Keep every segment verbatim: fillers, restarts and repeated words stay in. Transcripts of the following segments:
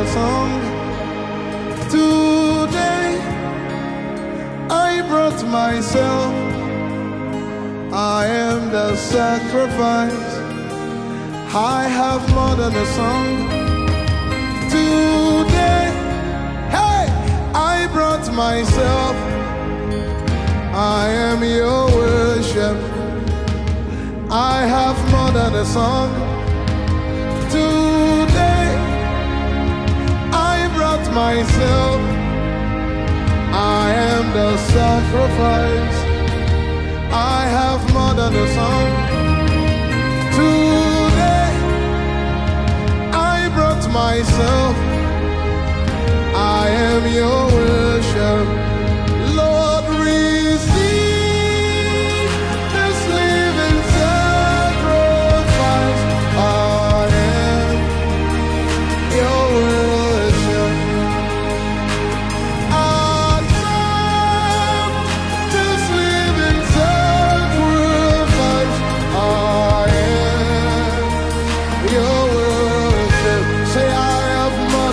song. Today I brought myself. I am the sacrifice. I have more than a song. Today, hey, I brought myself. I am your worship. I have more than a song. Today, I brought myself. I am the sacrifice. I have more than a song. Today, I brought myself. I am your worship. Lord, receive this living sacrifice. I am your worship. Accept this living sacrifice. I am your worship. Say, I have more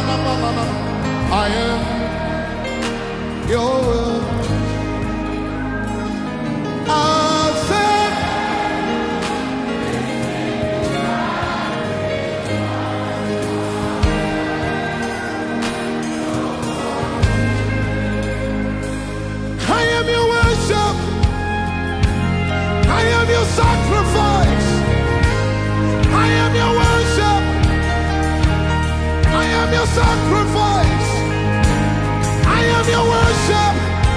I am your word. Accept. I am your worship. I am your sacrifice. I am your worship. I am your sacrifice. I am your worship.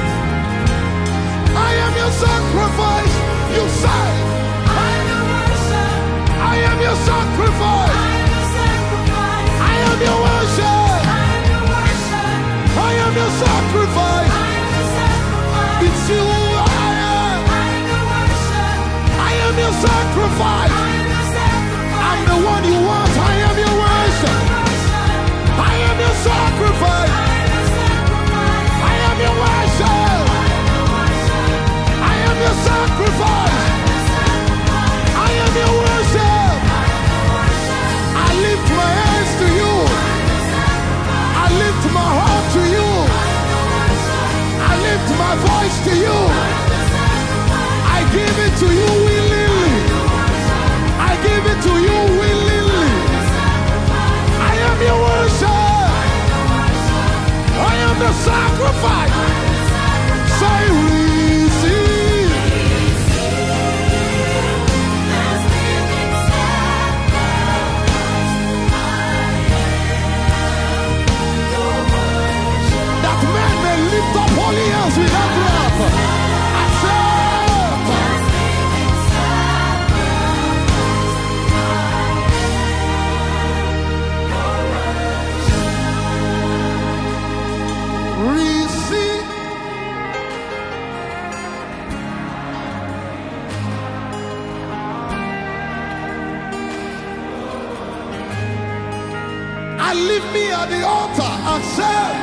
I am your sacrifice. You say, I am your worship. I am your sacrifice. I am your worship. I am your sacrifice. It's you I am. I am your sacrifice. I'm the one you want. I am your worship. I am your sacrifice. I am your worship. I am your sacrifice. I am your worship. I lift my hands to you. I lift my heart to you. I lift my voice to you. I give it to you willingly. I give it to you willingly. I am your worship. I am the sacrifice. Say receive. That man may lift up holy hands without wrath. Accept. Receive. I leave me at the altar. Accept.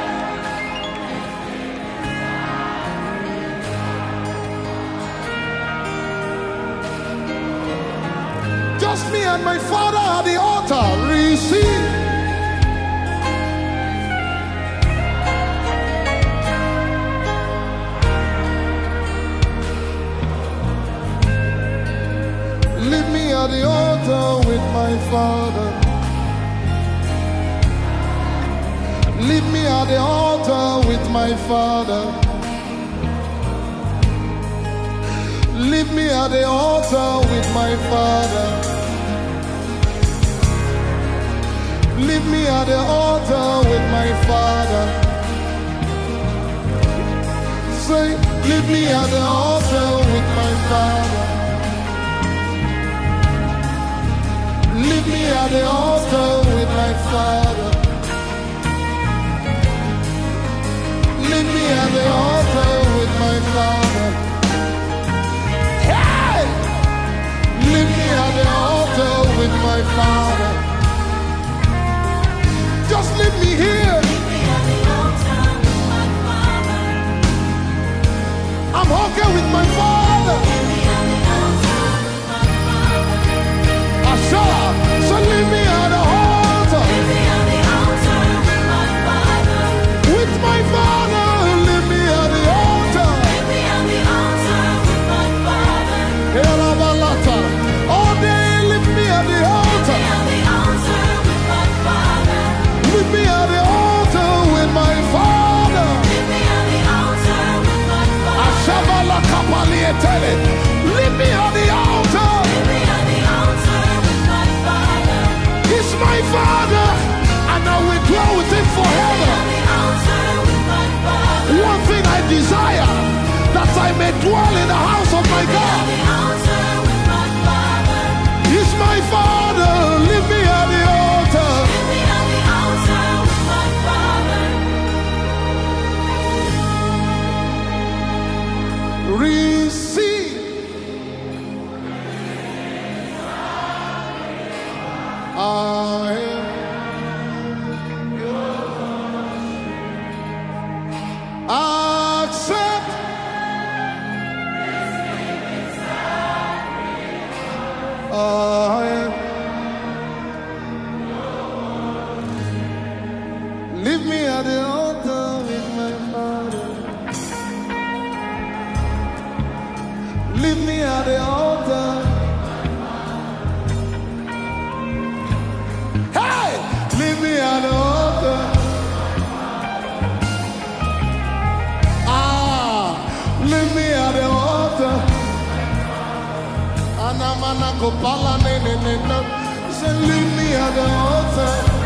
Just me and my Father at the altar. Receive. Leave me at the altar with my Father. Leave me at the altar with my Father. Leave me at the altar with my Father. Leave me at the altar with my Father. Say, leave me at the altar with my Father. Leave me at the altar with my Father. Leave me at the altar with my Father. Hey! Leave me at the altar with my Father. Just leave me here. I'm okay with my Father. Asha, so leave me at the altar. With my Father, leave me at the altar. All day, leave me at the altar. Leave me at the altar with my Father. Ashabala kapali etele. Leave me at the altar. He's my Father, and I will dwell with him forever. One thing I desire, that I may dwell in the house of my God. He's my Father. Leave me at the altar. Receive. I am yours. Accept. I am Mana mana kopala ne ne ne no. Say leave me at the altar.